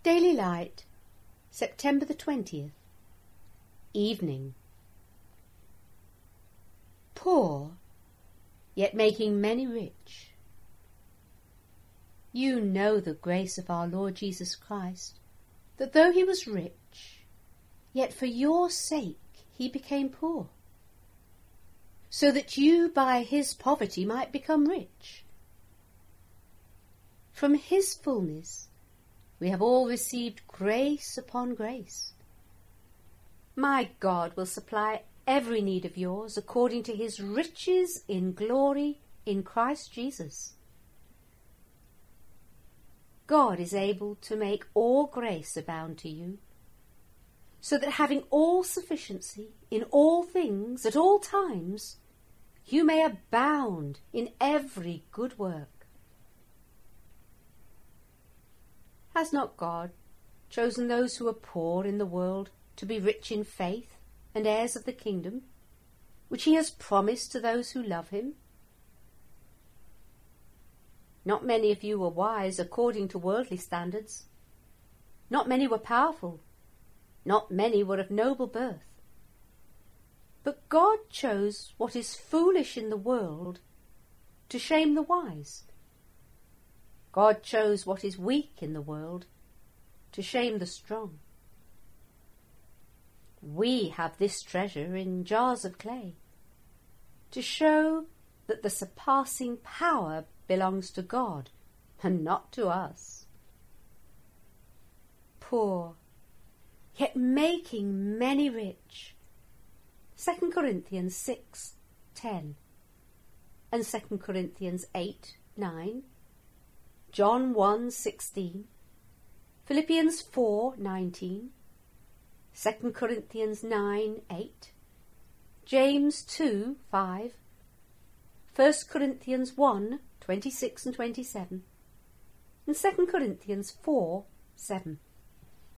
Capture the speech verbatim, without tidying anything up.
Daily Light, September the twentieth. Evening. Poor, yet making many rich. You know the grace of our Lord Jesus Christ, that though he was rich, yet for your sake he became poor, so that you by his poverty might become rich. From his fullness we have all received grace upon grace. My God will supply every need of yours according to his riches in glory in Christ Jesus. God is able to make all grace abound to you, so that having all sufficiency in all things at all times, you may abound in every good work. Has not God chosen those who are poor in the world to be rich in faith and heirs of the kingdom, which he has promised to those who love him? Not many of you were wise according to worldly standards. Not many were powerful. Not many were of noble birth. But God chose what is foolish in the world to shame the wise. God chose what is weak in the world to shame the strong. We have this treasure in jars of clay, to show that the surpassing power belongs to God and not to us. Poor, yet making many rich. Second Corinthians six ten and Second Corinthians eight nine, John one sixteen, Philippians four nineteen, Second Corinthians nine eight, James two five, First Corinthians one twenty-six and twenty-seven, and Second Corinthians four seven.